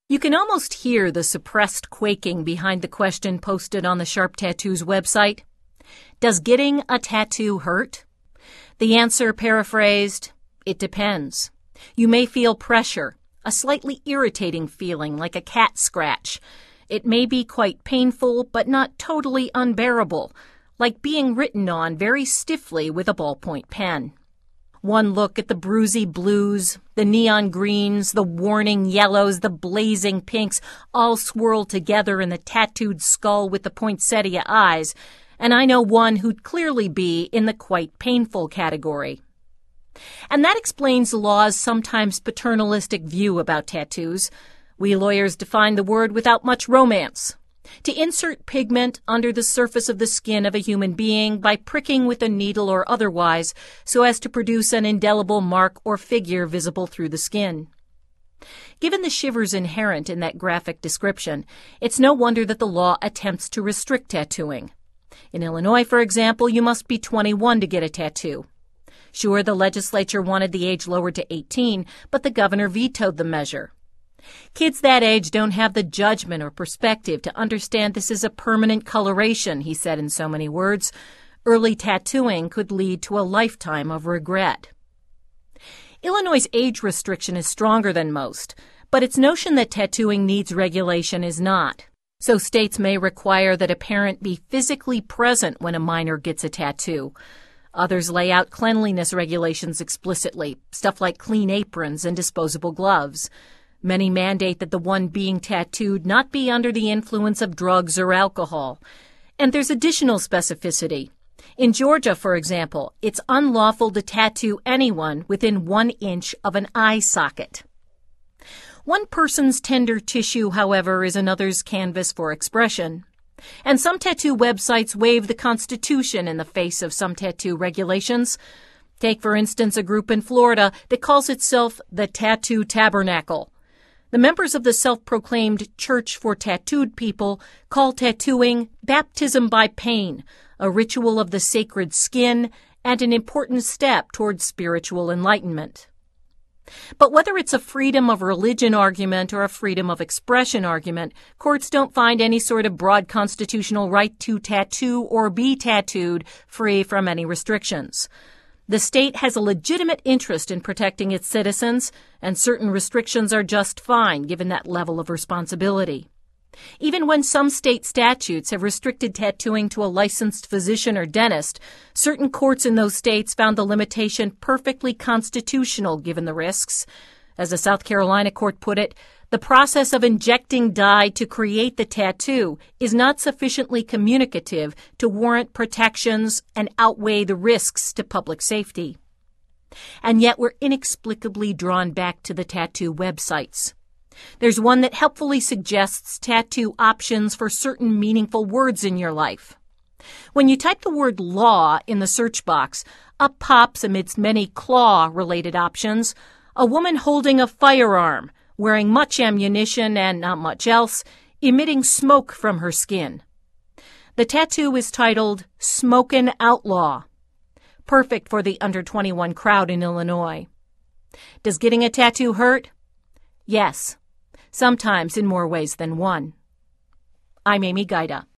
You can almost hear the suppressed quaking behind the question posted on the Sharp Tattoos website. Does getting a tattoo hurt? The answer, paraphrased, it depends. You may feel pressure, a slightly irritating feeling like a cat scratch. It may be quite painful, but not totally unbearable, like being written on very stiffly with a ballpoint pen. One look at the bruisey blues, the neon greens, the warning yellows, the blazing pinks, all swirled together in the tattooed skull with the poinsettia eyes, and I know one who'd clearly be in the quite painful category. And that explains the law's sometimes paternalistic view about tattoos. We lawyers define the word without much romance. To insert pigment under the surface of the skin of a human being by pricking with a needle or otherwise so as to produce an indelible mark or figure visible through the skin. Given the shivers inherent in that graphic description, it's no wonder that the law attempts to restrict tattooing. In Illinois, for example, you must be 21 to get a tattoo. Sure, the legislature wanted the age lowered to 18, but the governor vetoed the measure. Kids that age don't have the judgment or perspective to understand this is a permanent coloration, he said in so many words. Early tattooing could lead to a lifetime of regret. Illinois' age restriction is stronger than most, but its notion that tattooing needs regulation is not. So states may require that a parent be physically present when a minor gets a tattoo. Others lay out cleanliness regulations explicitly, stuff like clean aprons and disposable gloves. Many mandate that the one being tattooed not be under the influence of drugs or alcohol. And there's additional specificity. In Georgia, for example, it's unlawful to tattoo anyone within 1 inch of an eye socket. One person's tender tissue, however, is another's canvas for expression. And some tattoo websites waive the Constitution in the face of some tattoo regulations. Take, for instance, a group in Florida that calls itself the Tattoo Tabernacle. The members of the self-proclaimed Church for Tattooed People call tattooing baptism by pain, a ritual of the sacred skin, and an important step towards spiritual enlightenment. But whether it's a freedom of religion argument or a freedom of expression argument, courts don't find any sort of broad constitutional right to tattoo or be tattooed free from any restrictions. The state has a legitimate interest in protecting its citizens, and certain restrictions are just fine given that level of responsibility. Even when some state statutes have restricted tattooing to a licensed physician or dentist, certain courts in those states found the limitation perfectly constitutional given the risks. As a South Carolina court put it, the process of injecting dye to create the tattoo is not sufficiently communicative to warrant protections and outweigh the risks to public safety. And yet we're inexplicably drawn back to the tattoo websites. There's one that helpfully suggests tattoo options for certain meaningful words in your life. When you type the word law in the search box, up pops, amidst many claw-related options, a woman holding a firearm, wearing much ammunition and not much else, emitting smoke from her skin. The tattoo is titled Smokin' Outlaw, perfect for the under 21 crowd in Illinois. Does getting a tattoo hurt? Yes, sometimes in more ways than one. I'm Amy Gaida.